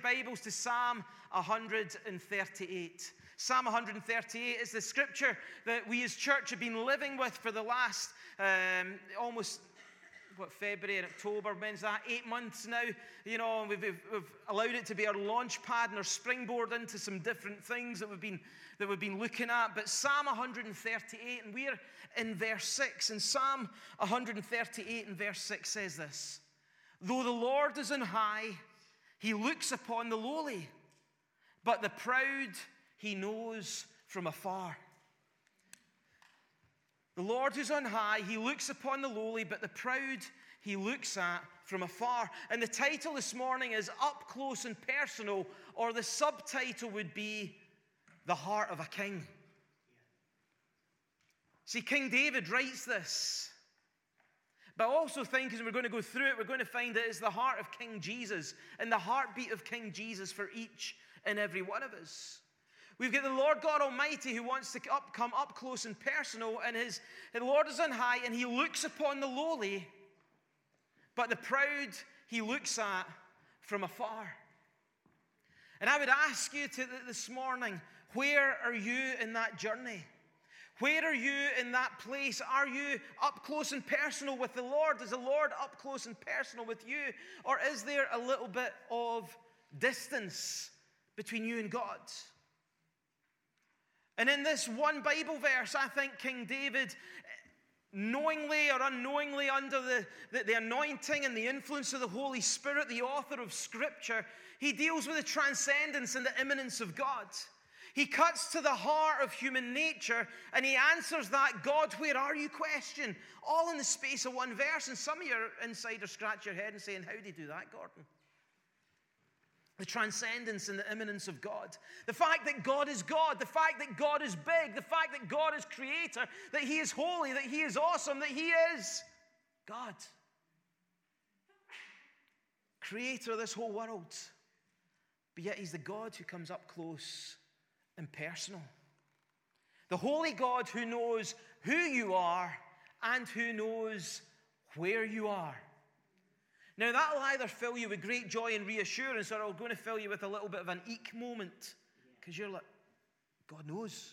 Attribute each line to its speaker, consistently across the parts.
Speaker 1: Bibles to Psalm 138. Psalm 138 is the scripture that we as church have been living with for the last February and October, when's that? 8 months now. You know, we've allowed it to be our launch pad and our springboard into some different things that we've been looking at. But Psalm 138, and we're in verse 6. And Psalm 138 and verse 6 says this: "Though the Lord is on high, he looks upon the lowly, but the proud he knows from afar." The Lord who's on high, he looks upon the lowly, but the proud he looks at from afar. And the title this morning is Up Close and Personal, or the subtitle would be The Heart of a King. See, King David writes this, but I also think as we're going to go through it, we're going to find that it's the heart of King Jesus and the heartbeat of King Jesus for each and every one of us. We've got the Lord God Almighty who wants to come up close and personal, and the Lord is on high, and he looks upon the lowly, but the proud he looks at from afar. And I would ask you this morning, where are you in that journey? Where are you in that place? Are you up close and personal with the Lord? Is the Lord up close and personal with you? Or is there a little bit of distance between you and God? And in this one Bible verse, I think King David, knowingly or unknowingly under the anointing and the influence of the Holy Spirit, the author of Scripture, he deals with the transcendence and the immanence of God. He cuts to the heart of human nature, and he answers that "God, where are you?" question, all in the space of one verse. And some of your insiders scratch your head and saying, "How do you do that, Gordon?" The transcendence and the immanence of God. The fact that God is God. The fact that God is big. The fact that God is creator. That he is holy. That he is awesome. That he is God. Creator of this whole world. But yet he's the God who comes up close and personal. The holy God who knows who you are and who knows where you are. Now, that will either fill you with great joy and reassurance, or it'll going to fill you with a little bit of an eek moment. Because you're like, God knows.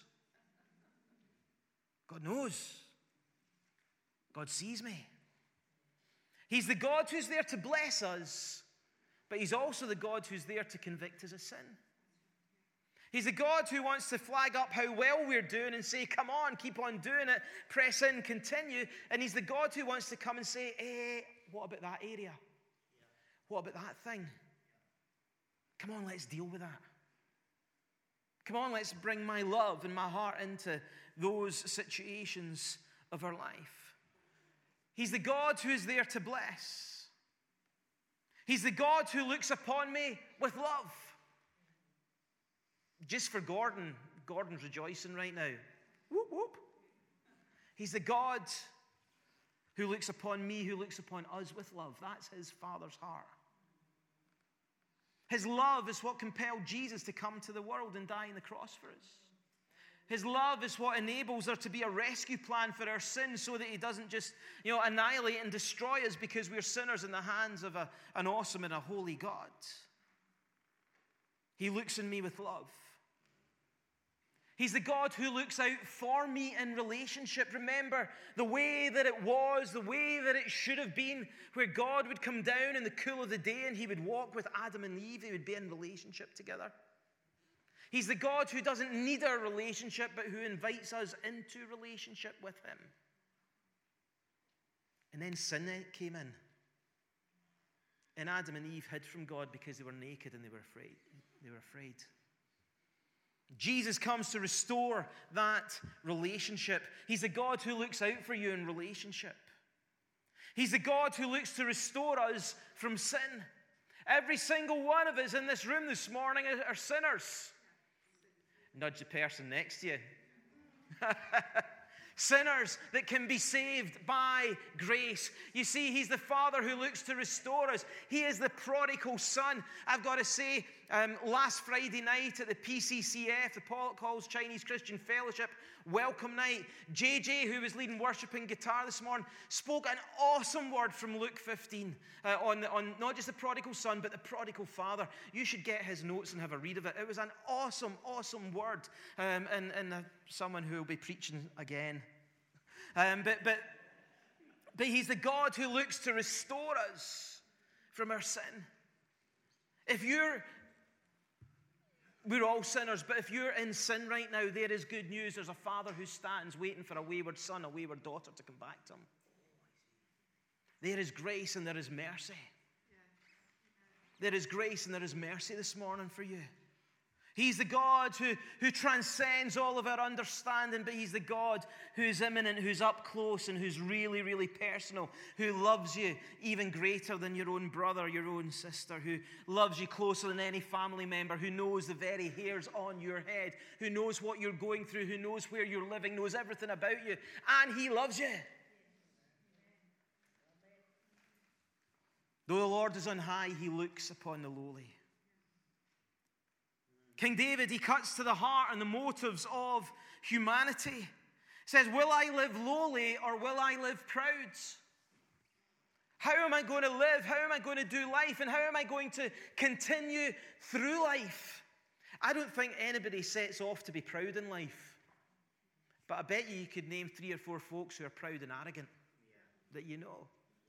Speaker 1: God knows. God sees me. He's the God who's there to bless us, but he's also the God who's there to convict us of sin. He's the God who wants to flag up how well we're doing and say, "Come on, keep on doing it, press in, continue." And he's the God who wants to come and say, what about that area? What about that thing? Come on, let's deal with that. Come on, let's bring my love and my heart into those situations of our life. He's the God who is there to bless. He's the God who looks upon me with love. Just for Gordon, Gordon's rejoicing right now. Whoop, whoop. He's the God who looks upon me, who looks upon us with love. That's his Father's heart. His love is what compelled Jesus to come to the world and die on the cross for us. His love is what enables there to be a rescue plan for our sins, so that he doesn't just, annihilate and destroy us because we're sinners in the hands of an awesome and a holy God. He looks on me with love. He's the God who looks out for me in relationship. Remember the way that it was, the way that it should have been, where God would come down in the cool of the day and he would walk with Adam and Eve. They would be in relationship together. He's the God who doesn't need our relationship, but who invites us into relationship with him. And then sin came in. And Adam and Eve hid from God because they were naked and they were afraid. Jesus comes to restore that relationship. He's the God who looks out for you in relationship. He's the God who looks to restore us from sin. Every single one of us in this room this morning are sinners. Nudge the person next to you. Sinners that can be saved by grace. You see, he's the Father who looks to restore us. He is the prodigal son. I've got to say, last Friday night at the PCCF, the Paul Calls Chinese Christian Fellowship welcome night, JJ, who was leading worship and guitar this morning, spoke an awesome word from Luke 15 on not just the prodigal son, but the prodigal father. You should get his notes and have a read of it. It was an awesome, awesome word, and someone who will be preaching again. But he's the God who looks to restore us from our sin. We're all sinners, but if you're in sin right now, there is good news. There's a Father who stands waiting for a wayward son, a wayward daughter to come back to him. There is grace and there is mercy. There is grace and there is mercy this morning for you. He's the God who transcends all of our understanding, but he's the God who's immanent, who's up close, and who's really, really personal, who loves you even greater than your own brother, your own sister, who loves you closer than any family member, who knows the very hairs on your head, who knows what you're going through, who knows where you're living, knows everything about you, and he loves you. Though the Lord is on high, he looks upon the lowly. King David, he cuts to the heart and the motives of humanity. He says, will I live lowly or will I live proud? How am I going to live? How am I going to do life? And how am I going to continue through life? I don't think anybody sets off to be proud in life. But I bet you could name 3 or 4 folks who are proud and arrogant that you know.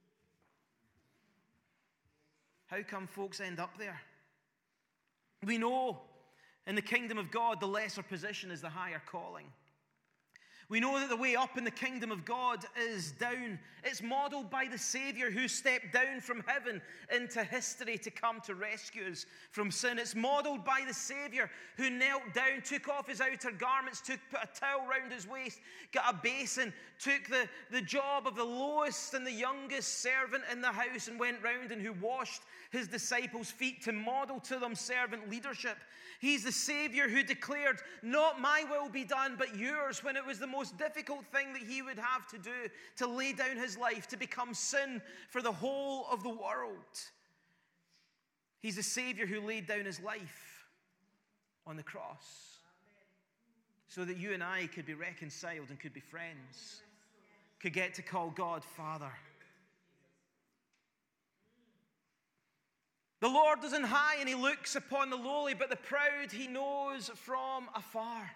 Speaker 1: How come folks end up there? We know in the kingdom of God, the lesser position is the higher calling. We know that the way up in the kingdom of God is down. It's modeled by the Savior who stepped down from heaven into history to come to rescue us from sin. It's modeled by the Savior who knelt down, took off his outer garments, put a towel round his waist, got a basin, took the job of the lowest and the youngest servant in the house and went round and who washed his disciples' feet to model to them servant leadership. He's the Savior who declared, not my will be done, but yours, when it was the most difficult thing that he would have to do, to lay down his life, to become sin for the whole of the world. He's the Savior who laid down his life on the cross so that you and I could be reconciled and could be friends, could get to call God Father. The Lord is on high and he looks upon the lowly, but the proud he knows from afar.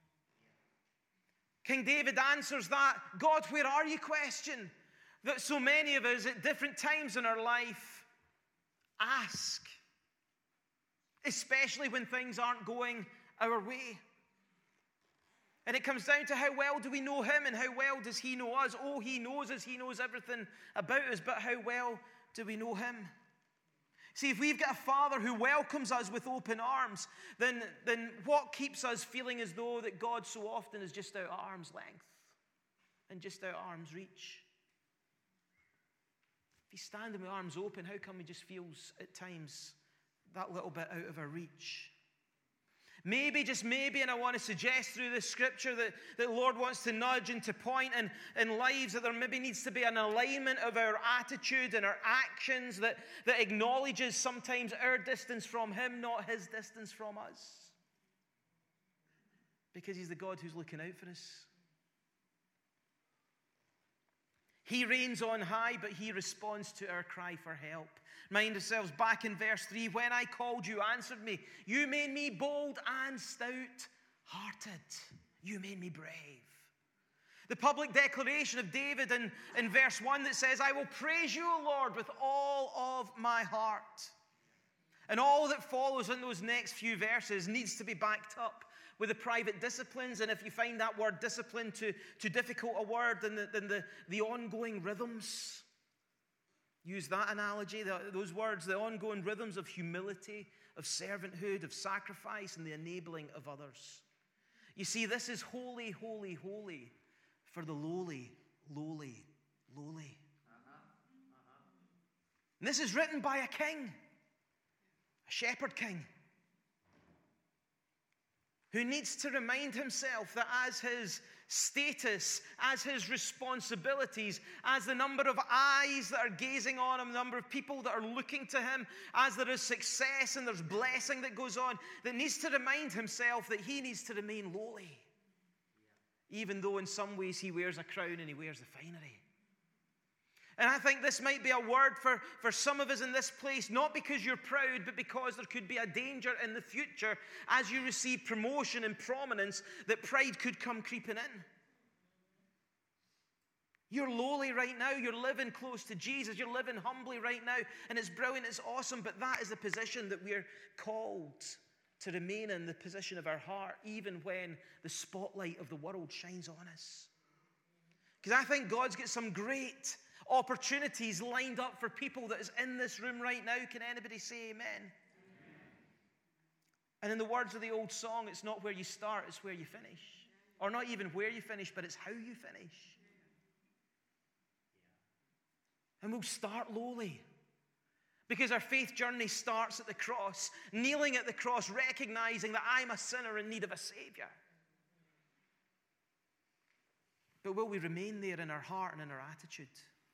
Speaker 1: King David answers that God, where are you question that so many of us at different times in our life ask, especially when things aren't going our way. And it comes down to how well do we know him and how well does he know us? Oh, he knows us, he knows everything about us, but how well do we know him? See, if we've got a Father who welcomes us with open arms, then what keeps us feeling as though that God so often is just out at arm's length and just out at arm's reach? If he's standing with arms open, how come he just feels at times that little bit out of our reach? Maybe, just maybe, and I want to suggest through this scripture that the Lord wants to nudge and to point in lives that there maybe needs to be an alignment of our attitude and our actions that acknowledges sometimes our distance from him, not his distance from us. Because he's the God who's looking out for us. He reigns on high, but he responds to our cry for help. Mind yourselves back in verse 3. When I called, you answered me. You made me bold and stout-hearted. You made me brave. The public declaration of David in verse 1 that says, I will praise you, O Lord, with all of my heart. And all that follows in those next few verses needs to be backed up with the private disciplines. And if you find that word discipline too difficult a word, then the ongoing rhythms. Use that analogy, those words, the ongoing rhythms of humility, of servanthood, of sacrifice, and the enabling of others. You see, this is holy, holy, holy for the lowly, lowly, lowly. And this is written by a king, a shepherd king, who needs to remind himself that as his status, as his responsibilities, as the number of eyes that are gazing on him, the number of people that are looking to him, as there is success and there's blessing that goes on, that needs to remind himself that he needs to remain lowly. Even though in some ways he wears a crown and he wears the finery. And I think this might be a word for some of us in this place, not because you're proud, but because there could be a danger in the future as you receive promotion and prominence that pride could come creeping in. You're lowly right now. You're living close to Jesus. You're living humbly right now. And it's brilliant. It's awesome. But that is the position that we're called to remain in, the position of our heart, even when the spotlight of the world shines on us. Because I think God's got some great opportunities lined up for people that is in this room right now. Can anybody say amen? Amen? And in the words of the old song, it's not where you start, it's where you finish. Or not even where you finish, but it's how you finish. And we'll start lowly. Because our faith journey starts at the cross, kneeling at the cross, recognizing that I'm a sinner in need of a Savior. But will we remain there in our heart and in our attitude?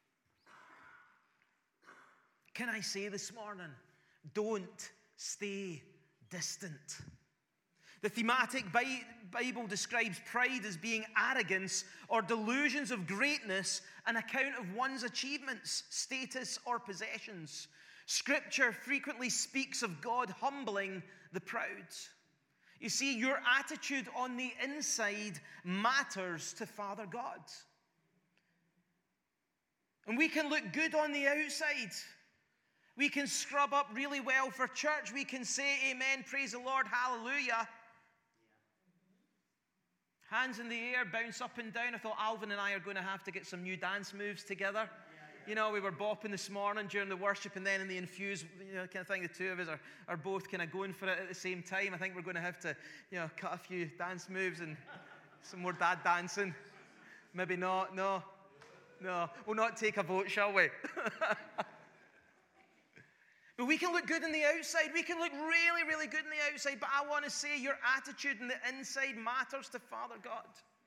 Speaker 1: Can I say this morning, don't stay distant. The thematic Bible describes pride as being arrogance or delusions of greatness on account of one's achievements, status, or possessions. Scripture frequently speaks of God humbling the proud. You see, your attitude on the inside matters to Father God. And we can look good on the outside. We can scrub up really well for church. We can say amen, praise the Lord, hallelujah. Hands in the air, bounce up and down. I thought Alvin and I are going to have to get some new dance moves together. You know, we were bopping this morning during the worship, and then in the infuse, kind of thing, the two of us are both kind of going for it at the same time. I think we're going to have to, cut a few dance moves and some more dad dancing. Maybe not, no. We'll not take a vote, shall we? But we can look good on the outside. We can look really, really good on the outside. But I want to say your attitude on the inside matters to Father God.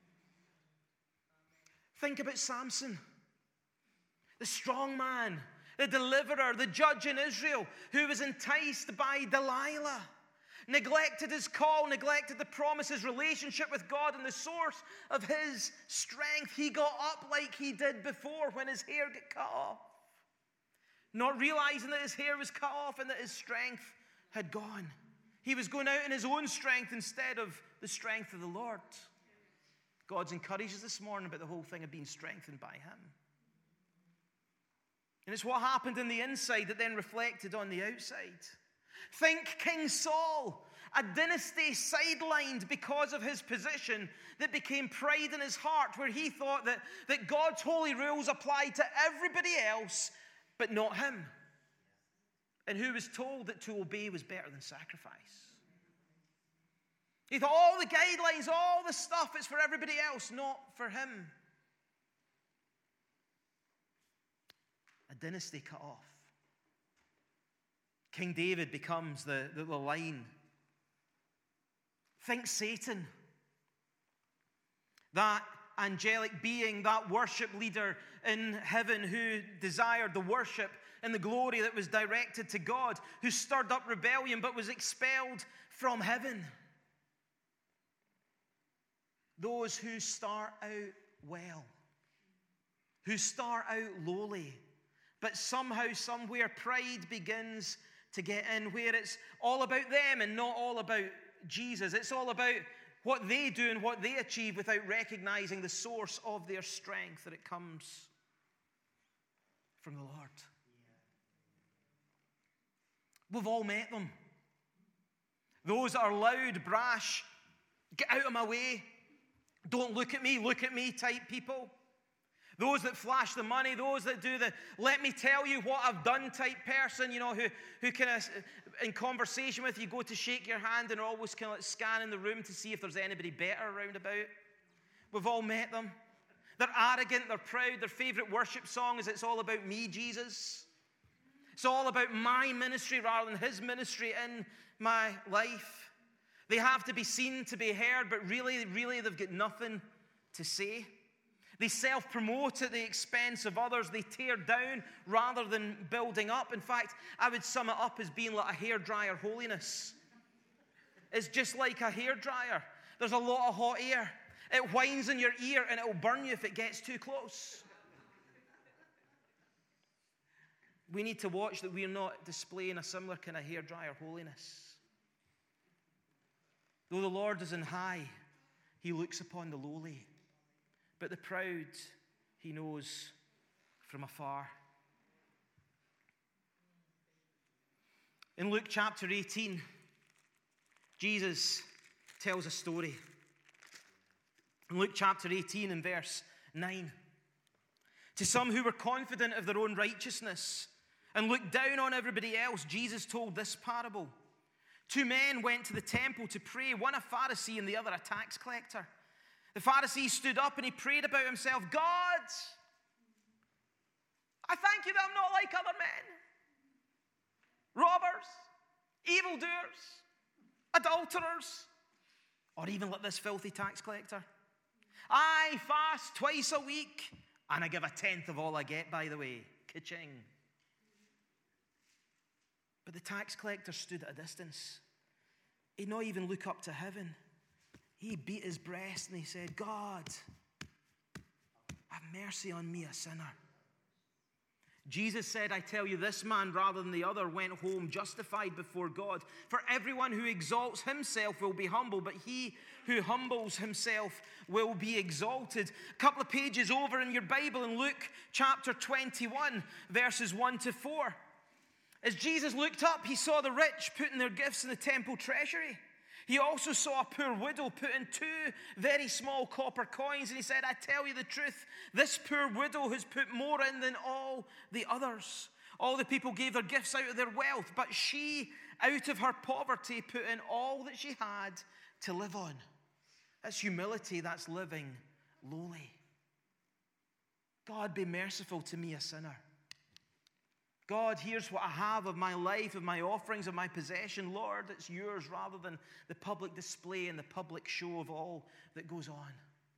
Speaker 1: Think about Samson, the strong man, the deliverer, the judge in Israel, who was enticed by Delilah, neglected his call, neglected the promise, his relationship with God and the source of his strength. He got up like he did before when his hair got cut off, not realizing that his hair was cut off and that his strength had gone. He was going out in his own strength instead of the strength of the Lord. God's encouraged us this morning about the whole thing of being strengthened by him. And it's what happened in the inside that then reflected on the outside. Think King Saul, a dynasty sidelined because of his position that became pride in his heart, where he thought that God's holy rules applied to everybody else, but not him. And who was told that to obey was better than sacrifice. He thought all the guidelines, all the stuff, it's for everybody else, not for him. A dynasty cut off. King David becomes the line. Think Satan. That angelic being, that worship leader in heaven who desired the worship and the glory that was directed to God, who stirred up rebellion but was expelled from heaven. Those who start out well, who start out lowly, but somehow, somewhere, pride begins to get in, where it's all about them and not all about Jesus. It's all about what they do and what they achieve without recognizing the source of their strength, that it comes from the Lord. We've all met them. Those that are loud, brash, get out of my way, don't look at me type people. Those that flash the money, those that do the let me tell you what I've done type person, who kind of, in conversation with you, go to shake your hand and are always kind of like scanning the room to see if there's anybody better around about. We've all met them. They're arrogant, they're proud, their favorite worship song is "It's all about me, Jesus." It's all about my ministry rather than his ministry in my life. They have to be seen to be heard, but really, they've got nothing to say. They self-promote at the expense of others. They tear down rather than building up. In fact, I would sum it up as being like a hairdryer holiness. It's just like a hairdryer. There's a lot of hot air. It whines in your ear and it will burn you if it gets too close. We need to watch that we're not displaying a similar kind of hairdryer holiness. Though the Lord is on high, he looks upon the lowly. But the proud, he knows from afar. In Luke chapter 18, Jesus tells a story. In Luke chapter 18 and verse 9. To some who were confident of their own righteousness and looked down on everybody else, Jesus told this parable. 2 men went to the temple to pray, one a Pharisee and the other a tax collector. The Pharisee stood up and he prayed about himself, God, I thank you that I'm not like other men. Robbers, evildoers, adulterers, or even like this filthy tax collector. I fast twice a week and I give a tenth of all I get, by the way. Ka-ching. But the tax collector stood at a distance. He'd not even look up to heaven. He beat his breast and he said, God, have mercy on me, a sinner. Jesus said, I tell you, this man rather than the other went home justified before God. For everyone who exalts himself will be humble, but he who humbles himself will be exalted. A couple of pages over in your Bible in Luke chapter 21, verses 1 to 4. As Jesus looked up, he saw the rich putting their gifts in the temple treasury. He also saw a poor widow put in 2 very small copper coins. And he said, I tell you the truth, this poor widow has put more in than all the others. All the people gave their gifts out of their wealth, but she, out of her poverty, put in all that she had to live on. That's humility, that's living lowly. God, be merciful to me, a sinner. God, here's what I have of my life, of my offerings, of my possession. Lord, it's yours rather than the public display and the public show of all that goes on.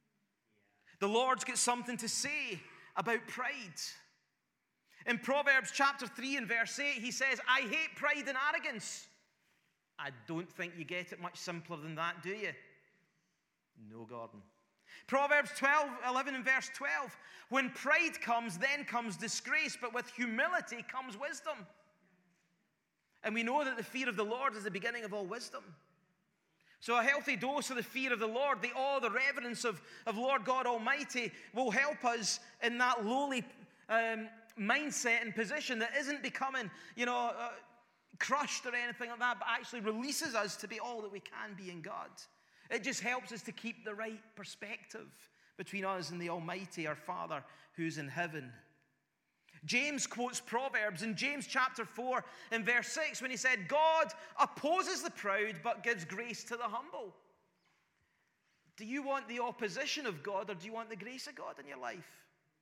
Speaker 1: The Lord's got something to say about pride. In Proverbs chapter 3 and verse 8, he says, I hate pride and arrogance. I don't think you get it much simpler than that, do you? No, Gordon. Proverbs 11 and verse 12. When pride comes, then comes disgrace, but with humility comes wisdom. And we know that the fear of the Lord is the beginning of all wisdom. So a healthy dose of the fear of the Lord, the awe, the reverence of Lord God Almighty will help us in that lowly mindset and position that isn't becoming, crushed or anything like that, but actually releases us to be all that we can be in God. It just helps us to keep the right perspective between us and the Almighty, our Father who's in heaven. James quotes Proverbs in James chapter 4 and verse 6 when he said, God opposes the proud but gives grace to the humble. Do you want the opposition of God or do you want the grace of God in your life?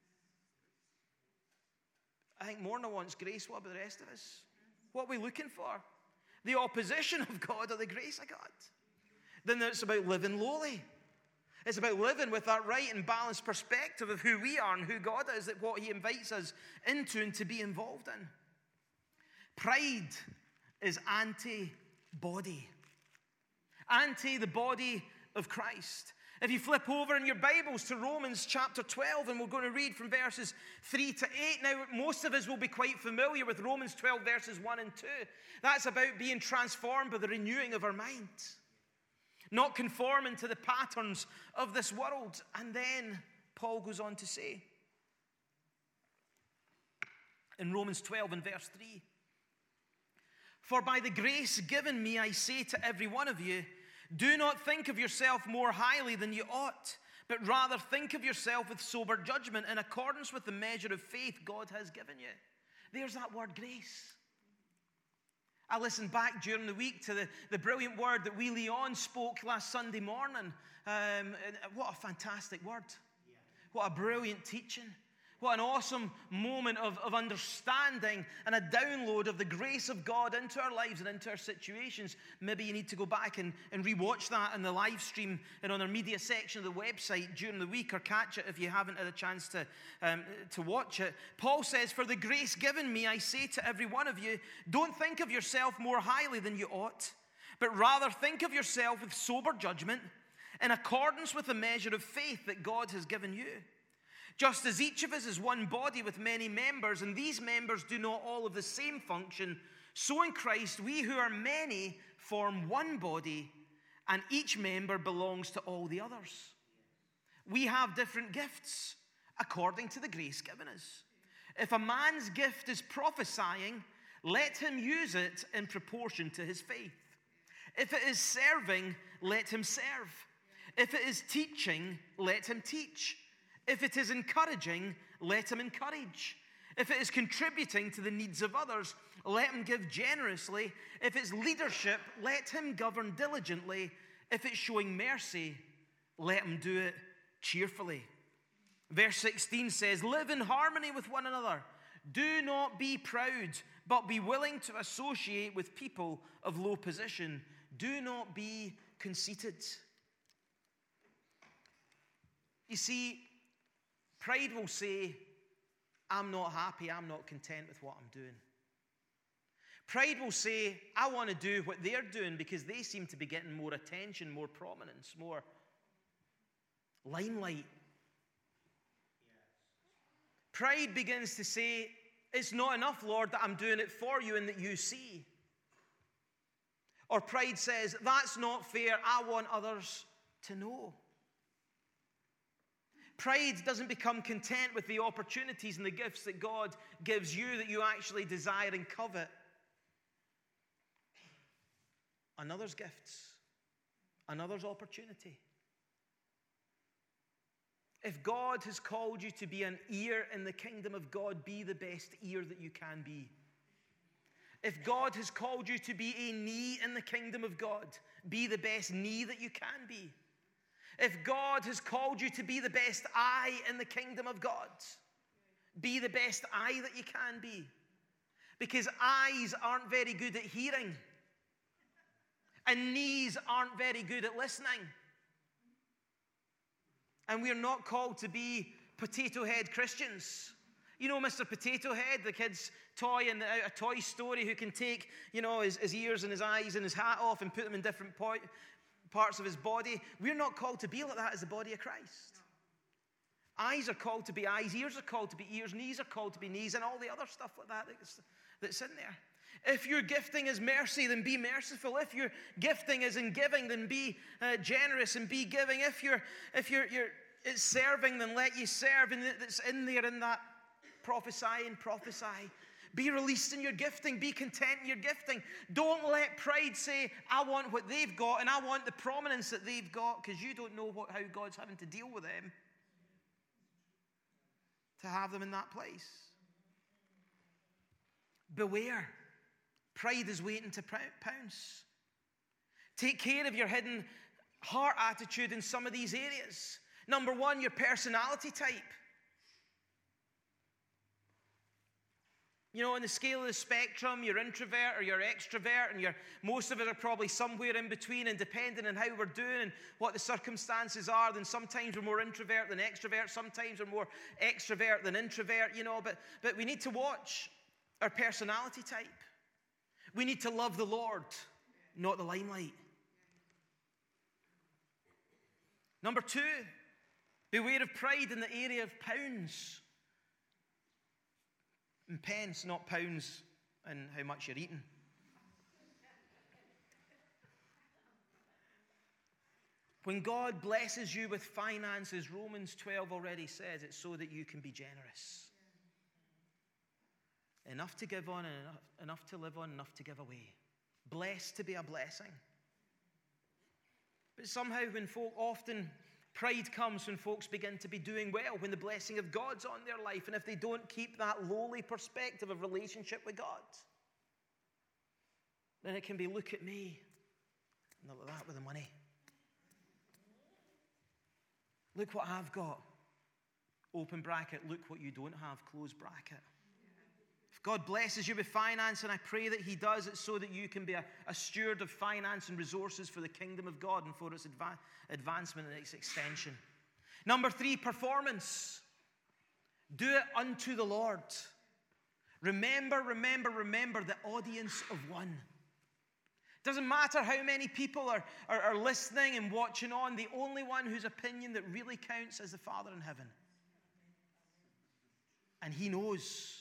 Speaker 1: I think Morna wants grace. What about the rest of us? What are we looking for? The opposition of God or the grace of God? Then it's about living lowly. It's about living with that right and balanced perspective of who we are and who God is, that what he invites us into and to be involved in. Pride is anti-body. Anti the body of Christ. If you flip over in your Bibles to Romans chapter 12, and we're going to read from verses 3 to 8. Now, most of us will be quite familiar with Romans 12, verses 1 and 2. That's about being transformed by the renewing of our mind. Not conforming to the patterns of this world. And then Paul goes on to say, in Romans 12 and verse 3, for by the grace given me, I say to every one of you, do not think of yourself more highly than you ought, but rather think of yourself with sober judgment in accordance with the measure of faith God has given you. There's that word grace. I listened back during the week to the brilliant word that Wee Leon spoke last Sunday morning. What a fantastic word. What a brilliant teaching. What an awesome moment of understanding and a download of the grace of God into our lives and into our situations. Maybe you need to go back and rewatch that in the live stream and on our media section of the website during the week, or catch it if you haven't had a chance to watch it. Paul says, "For the grace given me, I say to every one of you, don't think of yourself more highly than you ought, but rather think of yourself with sober judgment, in accordance with the measure of faith that God has given you. Just as each of us is one body with many members, and these members do not all have the same function, so in Christ we who are many form one body, and each member belongs to all the others. We have different gifts according to the grace given us. If a man's gift is prophesying, let him use it in proportion to his faith. If it is serving, let him serve. If it is teaching, let him teach. If it is encouraging, let him encourage. If it is contributing to the needs of others, let him give generously. If it's leadership, let him govern diligently. If it's showing mercy, let him do it cheerfully." Verse 16 says, "Live in harmony with one another. Do not be proud, but be willing to associate with people of low position. Do not be conceited." You see, pride will say, "I'm not happy, I'm not content with what I'm doing." Pride will say, "I want to do what they're doing because they seem to be getting more attention, more prominence, more limelight." Pride begins to say, "It's not enough, Lord, that I'm doing it for you and that you see." Or pride says, "That's not fair, I want others to know." Pride doesn't become content with the opportunities and the gifts that God gives you that you actually desire and covet. Another's gifts, another's opportunity. If God has called you to be an ear in the kingdom of God, be the best ear that you can be. If God has called you to be a knee in the kingdom of God, be the best knee that you can be. If God has called you to be the best eye in the kingdom of God, be the best eye that you can be. Because eyes aren't very good at hearing, and knees aren't very good at listening. And we're not called to be potato head Christians. You know Mr. Potato Head, the kid's toy in a Toy Story, who can take, his ears and his eyes and his hat off and put them in different parts of his body. We're not called to be like that as the body of Christ. Eyes are called to be eyes, ears are called to be ears, knees are called to be knees, and all the other stuff like that that's in there. If your gifting is mercy, then be merciful. If your gifting is in giving, then be generous and be giving. If it's serving, then let you serve. And it's in there in that prophesy. Be released in your gifting. Be content in your gifting. Don't let pride say, "I want what they've got and I want the prominence that they've got," because you don't know how God's having to deal with them to have them in that place. Beware. Pride is waiting to pounce. Take care of your hidden heart attitude in some of these areas. Number one, your personality type. On the scale of the spectrum, you're introvert or you're extrovert, and most of it are probably somewhere in between, and depending on how we're doing and what the circumstances are, then sometimes we're more introvert than extrovert, sometimes we're more extrovert than introvert, but we need to watch our personality type. We need to love the Lord, not the limelight. Number two, beware of pride in the area of pounds. And pence, not pounds, and how much you're eating. When God blesses you with finances, Romans 12 already says it's so that you can be generous. Enough to give on and enough to live on, enough to give away. Blessed to be a blessing. But somehow pride comes when folks begin to be doing well, when the blessing of God's on their life, and if they don't keep that lowly perspective of relationship with God, then it can be, "Look at me." Not like that with the money. Look what I've got. open bracket, look what you don't have, close bracket. If God blesses you with finance, and I pray that he does it so that you can be a steward of finance and resources for the kingdom of God and for its advancement and its extension. Number 3, performance. Do it unto the Lord. Remember the audience of one. Doesn't matter how many people are listening and watching on, the only one whose opinion that really counts is the Father in heaven. And he knows.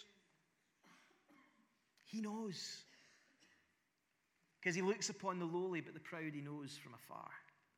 Speaker 1: He knows. Because he looks upon the lowly, but the proud he knows from afar.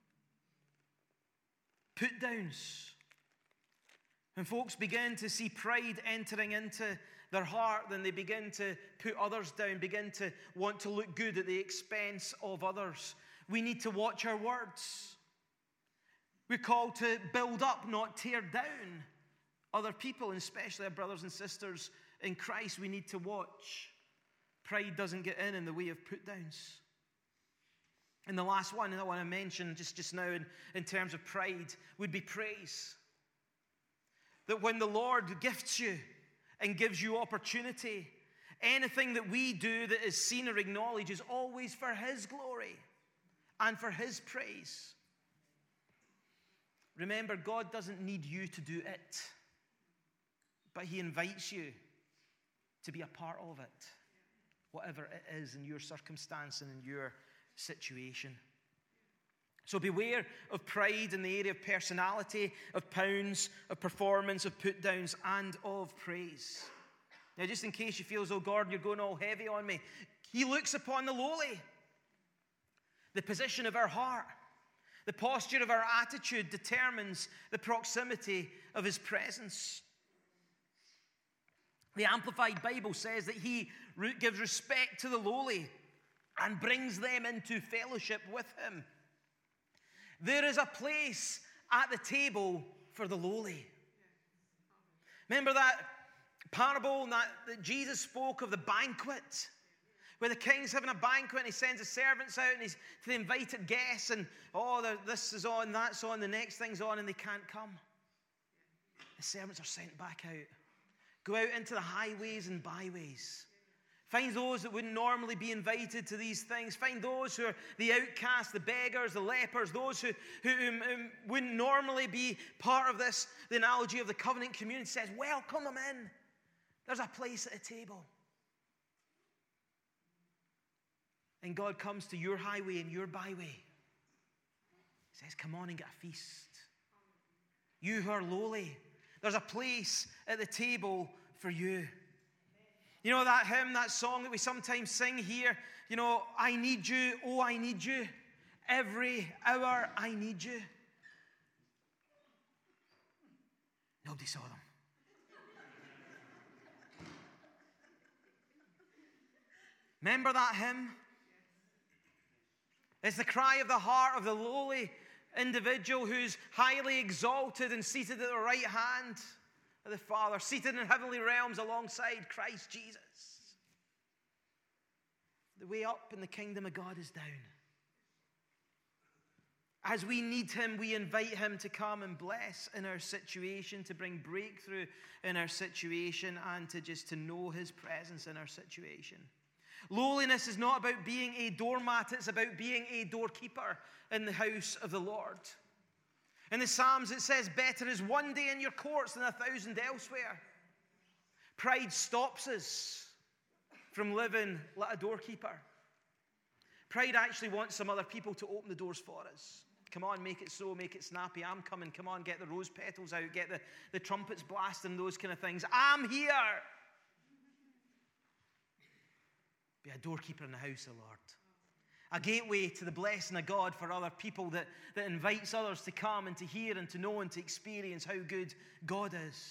Speaker 1: Put downs. When folks begin to see pride entering into their heart, then they begin to put others down, begin to want to look good at the expense of others. We need to watch our words. We're called to build up, not tear down other people, and especially our brothers and sisters in Christ. We need to watch. Pride doesn't get in the way of put downs. And the last one I want to mention just now in terms of pride would be praise. That when the Lord gifts you and gives you opportunity, anything that we do that is seen or acknowledged is always for his glory and for his praise. Remember, God doesn't need you to do it, but he invites you to be a part of it, whatever it is in your circumstance and in your situation. So beware of pride in the area of personality, of pounds, of performance, of put-downs, and of praise. Now, just in case you feel as though, Gordon, you're going all heavy on me, he looks upon the lowly. The position of our heart, the posture of our attitude determines the proximity of his presence. The Amplified Bible says that he gives respect to the lowly and brings them into fellowship with him. There is a place at the table for the lowly. Remember that parable that Jesus spoke of, the banquet, where the king's having a banquet and he sends his servants out and he's to the invited guests, and this is on, that's on, the next thing's on, and they can't come. The servants are sent back out. Go out into the highways and byways. Find those that wouldn't normally be invited to these things. Find those who are the outcasts, the beggars, the lepers, those who wouldn't normally be part of this. The analogy of the covenant community says, welcome them in. There's a place at the table. And God comes to your highway and your byway. He says, come on and get a feast. You who are lowly, there's a place at the table for you. You know that hymn, that song that we sometimes sing here? You know, I need you, oh, I need you. Every hour I need you. Nobody saw them. Remember that hymn? It's the cry of the heart of the lowly individual who's highly exalted and seated at the right hand of the Father, seated in heavenly realms alongside Christ Jesus. The way up in the kingdom of God is down. As we need him, we invite him to come and bless in our situation, to bring breakthrough in our situation, and to know his presence in our situation. Lowliness is not about being a doormat, it's about being a doorkeeper in the house of the Lord. In the Psalms it says, better is one day in your courts than 1,000 elsewhere. Pride stops us from living like a doorkeeper. Pride actually wants some other people to open the doors for us. Come on, make it so, make it snappy. I'm coming. Come on, get the rose petals out, get the trumpets blasting, those kind of things. I'm here. Be a doorkeeper in the house of the Lord. A gateway to the blessing of God for other people that invites others to come and to hear and to know and to experience how good God is.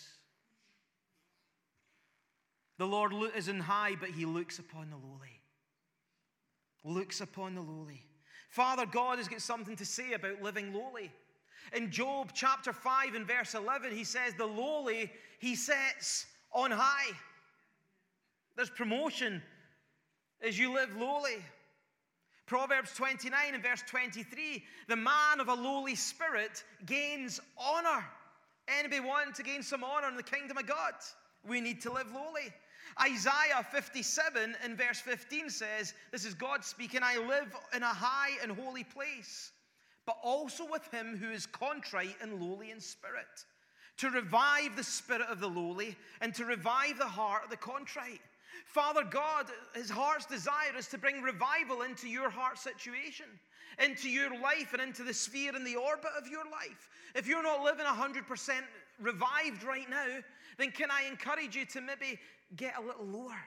Speaker 1: The Lord is on high, but he looks upon the lowly. Looks upon the lowly. Father God has got something to say about living lowly. In Job chapter 5 and verse 11, he says, the lowly he sets on high. There's promotion as you live lowly. Proverbs 29 and verse 23, the man of a lowly spirit gains honor, Anybody want to gain some honor in the kingdom of God? We need to live lowly. Isaiah 57 in verse 15 says, this is God speaking, I live in a high and holy place, but also with him who is contrite and lowly in spirit, to revive the spirit of the lowly and to revive the heart of the contrite. Father God, his heart's desire is to bring revival into your heart situation, into your life and into the sphere and the orbit of your life. If you're not living 100% revived right now, then can I encourage you to maybe get a little lower?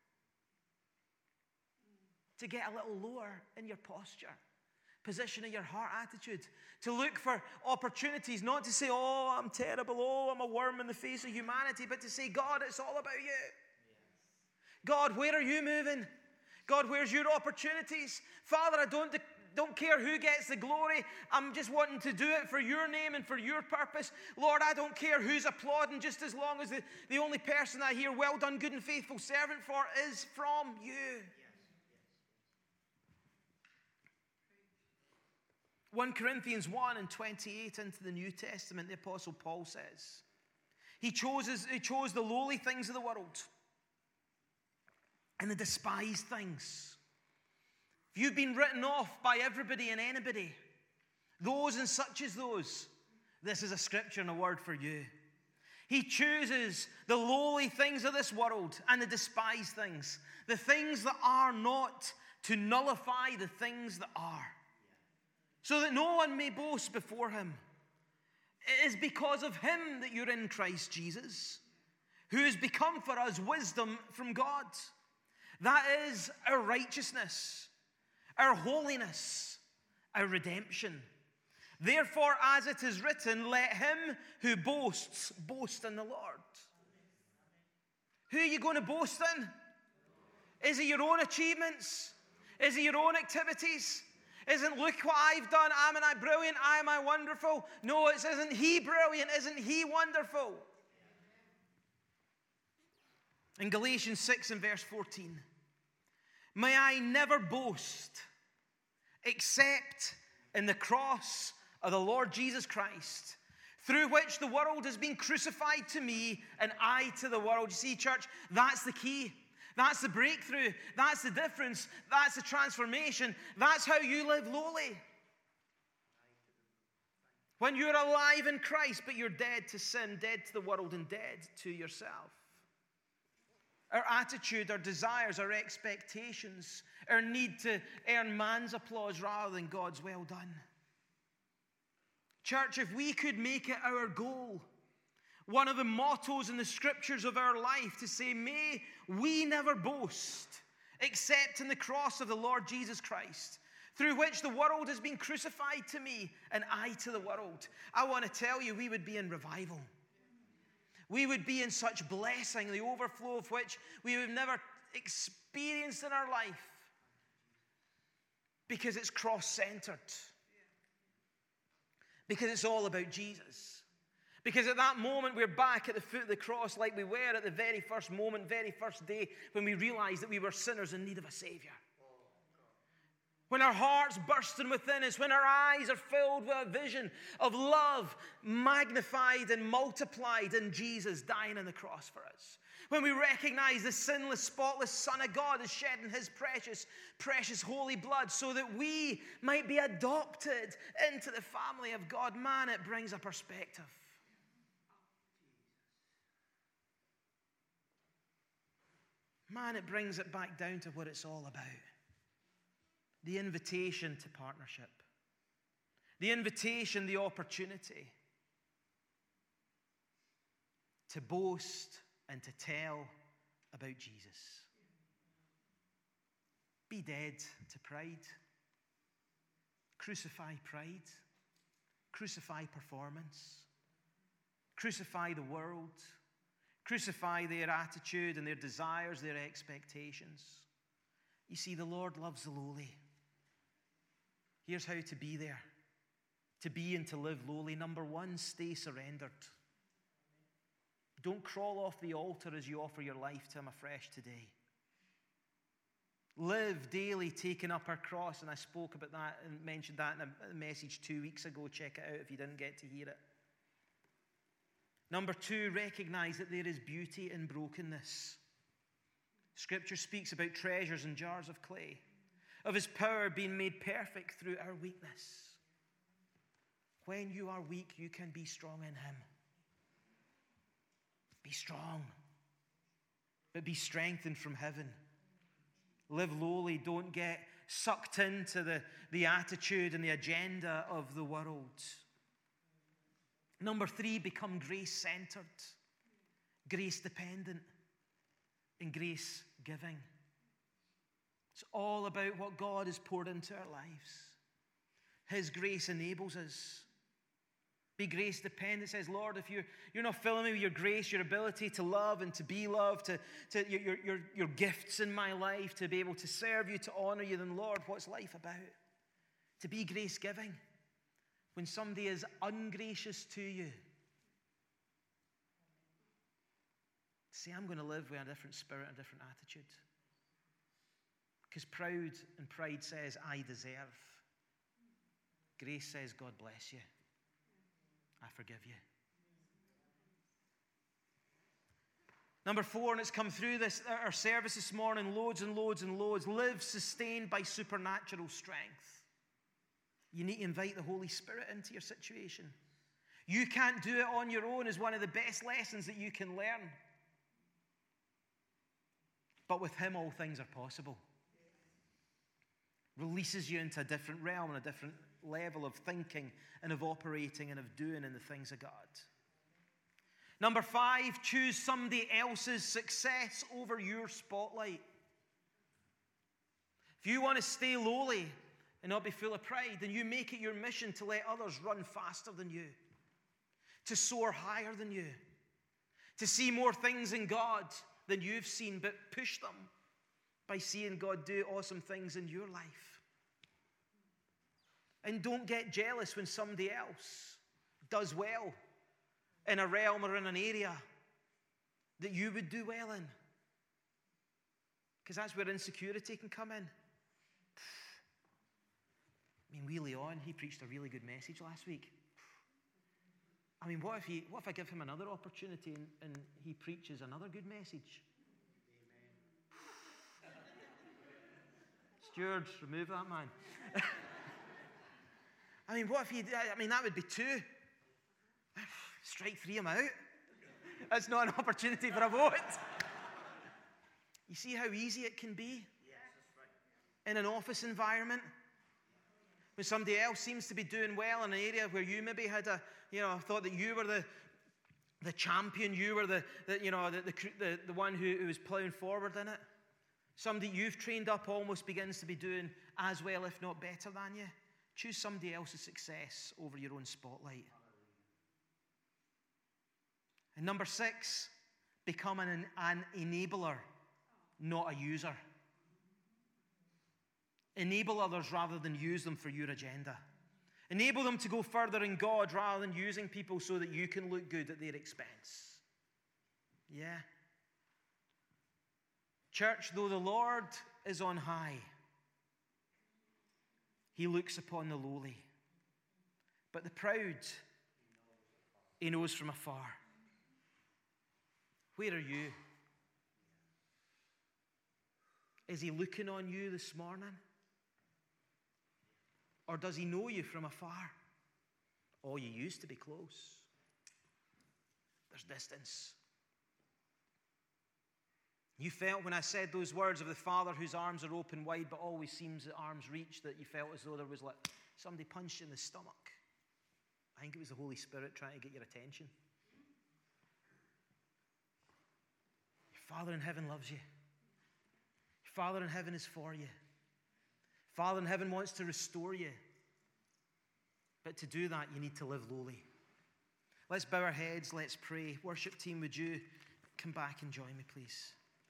Speaker 1: To get a little lower in your posture, position of your heart attitude, to look for opportunities, not to say, oh, I'm terrible, oh, I'm a worm in the face of humanity, but to say, God, it's all about you. God, where are you moving? God, where's your opportunities? Father, I don't care who gets the glory. I'm just wanting to do it for your name and for your purpose. Lord, I don't care who's applauding, just as long as the only person I hear, well done, good and faithful servant, for is from you. Yes. 1 Corinthians 1 and 28 into the New Testament, the Apostle Paul says, he chose the lowly things of the world and the despised things. If you've been written off by everybody and anybody, those and such as those, this is a scripture and a word for you. He chooses the lowly things of this world and the despised things, the things that are not, to nullify the things that are, so that no one may boast before him. It is because of him that you're in Christ Jesus, who has become for us wisdom from God. That is our righteousness, our holiness, our redemption. Therefore, as it is written, let him who boasts, boast in the Lord. Who are you going to boast in? Is it your own achievements? Is it your own activities? Isn't look what I've done, am I brilliant, am I wonderful? No, it isn't he brilliant, isn't he wonderful? In Galatians 6 and verse 14, may I never boast except in the cross of the Lord Jesus Christ, through which the world has been crucified to me and I to the world. You see, church, that's the key. That's the breakthrough. That's the difference. That's the transformation. That's how you live lowly. When you're alive in Christ, but you're dead to sin, dead to the world, and dead to yourself. Our attitude, our desires, our expectations, our need to earn man's applause rather than God's well done. Church, if we could make it our goal, one of the mottos in the scriptures of our life, to say, may we never boast except in the cross of the Lord Jesus Christ, through which the world has been crucified to me and I to the world. I want to tell you, we would be in revival. We would be in such blessing, the overflow of which we have never experienced in our life, because it's cross-centered. Because it's all about Jesus. Because at that moment, we're back at the foot of the cross like we were at the very first moment, very first day, when we realized that we were sinners in need of a Savior. When our hearts bursting within us, when our eyes are filled with a vision of love magnified and multiplied in Jesus dying on the cross for us. When we recognize the sinless, spotless Son of God is shedding his precious, precious holy blood so that we might be adopted into the family of God. Man, it brings a perspective. Man, it brings it back down to what it's all about. The invitation to partnership. The invitation, the opportunity to boast and to tell about Jesus. Be dead to pride. Crucify pride. Crucify performance. Crucify the world. Crucify their attitude and their desires, their expectations. You see, the Lord loves the lowly. Here's how to be there. To be and to live lowly. Number one, stay surrendered. Don't crawl off the altar as you offer your life to him afresh today. Live daily taking up our cross, and I spoke about that and mentioned that in a message 2 weeks ago. Check it out if you didn't get to hear it. Number 2, recognize that there is beauty in brokenness. Scripture speaks about treasures in jars of clay, of his power being made perfect through our weakness. When you are weak, you can be strong in him. Be strong, but be strengthened from heaven. Live lowly. Don't get sucked into the attitude and the agenda of the world. Number 3, become grace-centered, grace-dependent, and grace-giving. It's all about what God has poured into our lives. His grace enables us. Be grace-dependent. It says, Lord, if you're not filling me with your grace, your ability to love and to be loved, to your gifts in my life, to be able to serve you, to honor you, then Lord, what's life about? To be grace-giving. When somebody is ungracious to you, say, I'm going to live with a different spirit, a different attitude. Because pride says, I deserve. Grace says, God bless you. I forgive you. Number 4, and it's come through our service this morning, loads and loads and loads. Live sustained by supernatural strength. You need to invite the Holy Spirit into your situation. You can't do it on your own is one of the best lessons that you can learn. But with him, all things are possible. Releases you into a different realm and a different level of thinking and of operating and of doing in the things of God. Number 5, choose somebody else's success over your spotlight. If you want to stay lowly and not be full of pride, then you make it your mission to let others run faster than you, to soar higher than you, to see more things in God than you've seen, but push them by seeing God do awesome things in your life. And don't get jealous when somebody else does well in a realm or in an area that you would do well in. Because that's where insecurity can come in. I mean, Willie On, he preached a really good message last week. I mean, what if I give him another opportunity and he preaches another good message? Amen. Steward, remove that man. I mean, that would be 2. Strike 3 him out. That's not an opportunity for a vote. You see how easy it can be in an office environment? When somebody else seems to be doing well in an area where you maybe had thought that you were the champion, you were the one who was plowing forward in it. Somebody you've trained up almost begins to be doing as well, if not better than you. Choose somebody else's success over your own spotlight. And number 6, become an enabler, not a user. Enable others rather than use them for your agenda. Enable them to go further in God rather than using people so that you can look good at their expense. Yeah. Church, though the Lord is on high, he looks upon the lowly. But the proud, he knows from afar. Where are you? Is he looking on you this morning? Or does he know you from afar? Oh, you used to be close. There's distance. You felt when I said those words of the Father whose arms are open wide but always seems at arm's reach, that you felt as though there was like somebody punched you in the stomach. I think it was the Holy Spirit trying to get your attention. Your Father in heaven loves you. Your Father in heaven is for you. Father in heaven wants to restore you. But to do that, you need to live lowly. Let's bow our heads. Let's pray. Worship team, would you come back and join me, please?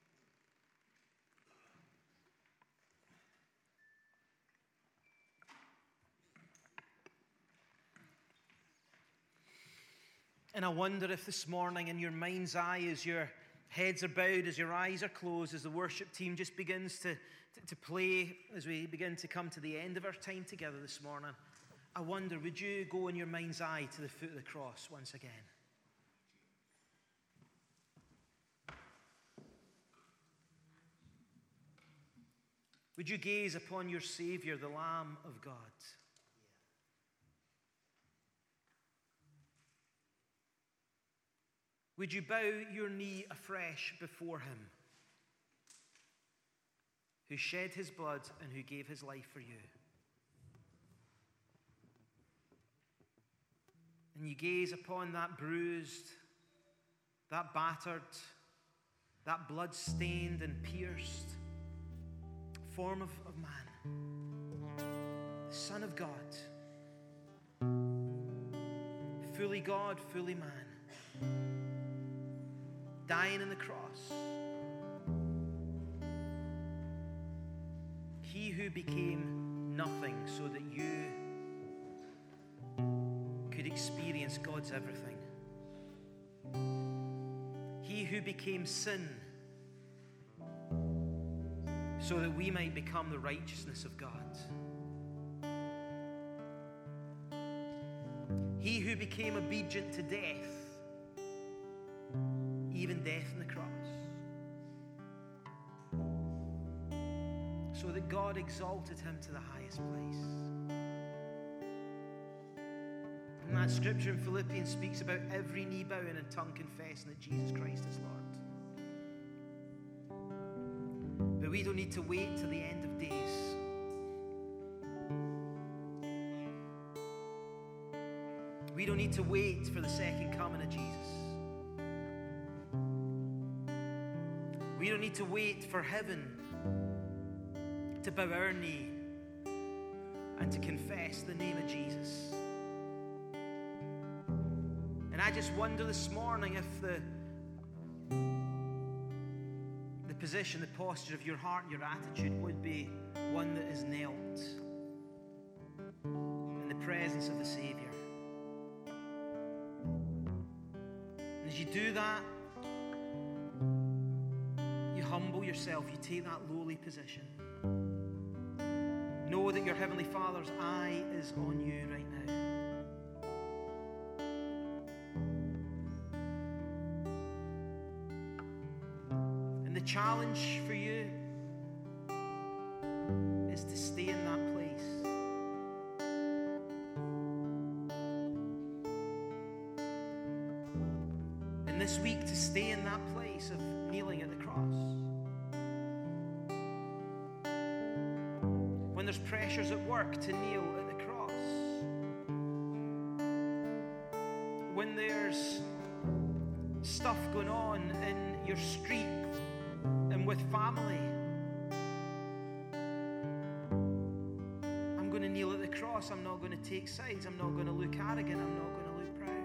Speaker 1: And I wonder if this morning in your mind's eye, as your heads are bowed, as your eyes are closed, as the worship team just begins to play, as we begin to come to the end of our time together this morning, I wonder, would you go in your mind's eye to the foot of the cross once again? Would you gaze upon your Savior, the Lamb of God? Would you bow your knee afresh before him, who shed his blood and who gave his life for you? And you gaze upon that bruised, that battered, that blood-stained and pierced form of man, the Son of God, fully God, fully man, dying on the cross. He who became nothing so that you could experience God's everything. He who became sin so that we might become the righteousness of God. He who became obedient to death, even death on the cross, so that God exalted him to the highest place. And that scripture in Philippians speaks about every knee bowing and tongue confessing that Jesus Christ is Lord. But we don't need to wait till the end of days. We don't need to wait for the second coming of Jesus. We don't need to wait for heaven to bow our knee and to confess the name of Jesus. And I just wonder this morning if the position, the posture of your heart and your attitude would be one that is knelt in the presence of the Savior. And as you do that, you humble yourself, you take that lowly position. Know that your Heavenly Father's eye is on you right now. And the challenge for you is to stay in that place. And this week to stay in that place of kneeling at the cross. When there's pressures at work, to kneel at the cross. When there's stuff going on in your street and with family, I'm going to kneel at the cross. I'm not going to take sides. I'm not going to look arrogant. I'm not going to look proud.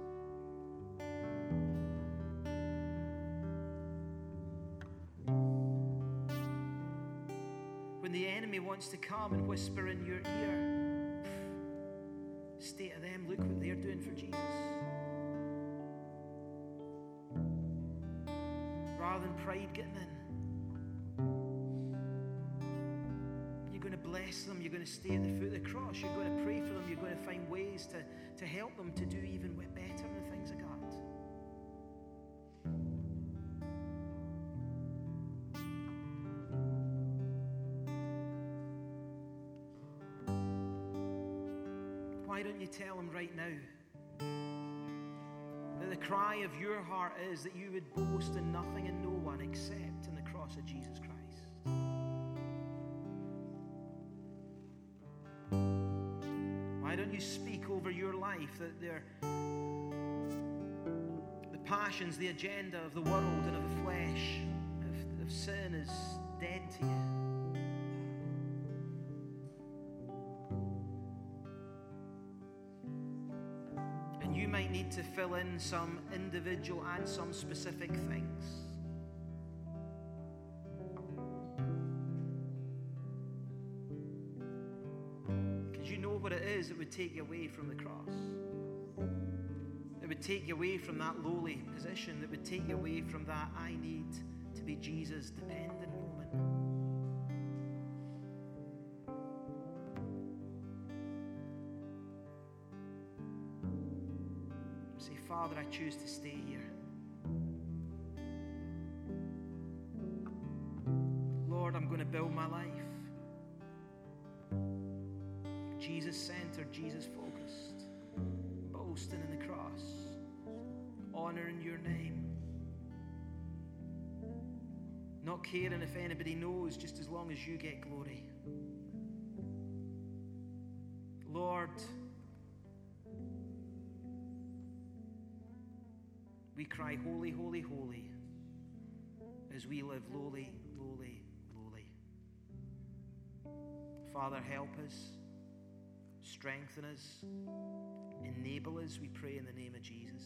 Speaker 1: When the enemy wants to come and whisper in your ear, say to them, look what they're doing for Jesus. Rather than pride getting in, you're going to bless them. You're going to stay at the foot of the cross. You're going to pray for them. You're going to find ways to help them to do even better in the things of God. Why don't you tell him right now that the cry of your heart is that you would boast in nothing and no one except in the cross of Jesus Christ? Why don't you speak over your life that the passions, the agenda of the world and of the flesh, of sin is dead to you? You might need to fill in some individual and some specific things. Because you know what it is that would take you away from the cross. It would take you away from that lowly position. That would take you away from that I need to be Jesus dependent moment. Father, I choose to stay here. Lord, I'm going to build my life Jesus-centered, Jesus-focused, boasting in the cross, honoring your name, not caring if anybody knows, just as long as you get glory. Lord, we cry, holy, holy, holy, as we live lowly, lowly, lowly. Father, help us, strengthen us, enable us, we pray in the name of Jesus.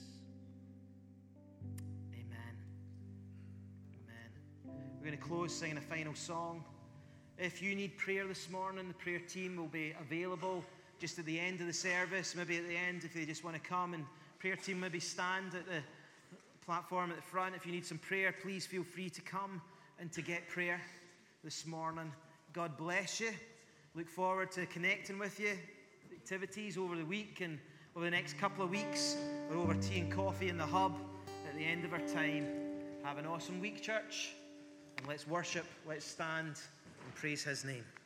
Speaker 1: Amen. Amen. We're going to close singing a final song. If you need prayer this morning, the prayer team will be available just at the end of the service, maybe at the end if they just want to come, and prayer team maybe stand at the platform at the front. If you need some prayer, please feel free to come and to get prayer this morning. God bless you. Look forward to connecting with you. Activities over the week and over the next couple of weeks. We're over tea and coffee in the hub at the end of our time. Have an awesome week, church. And let's worship, let's stand and praise his name.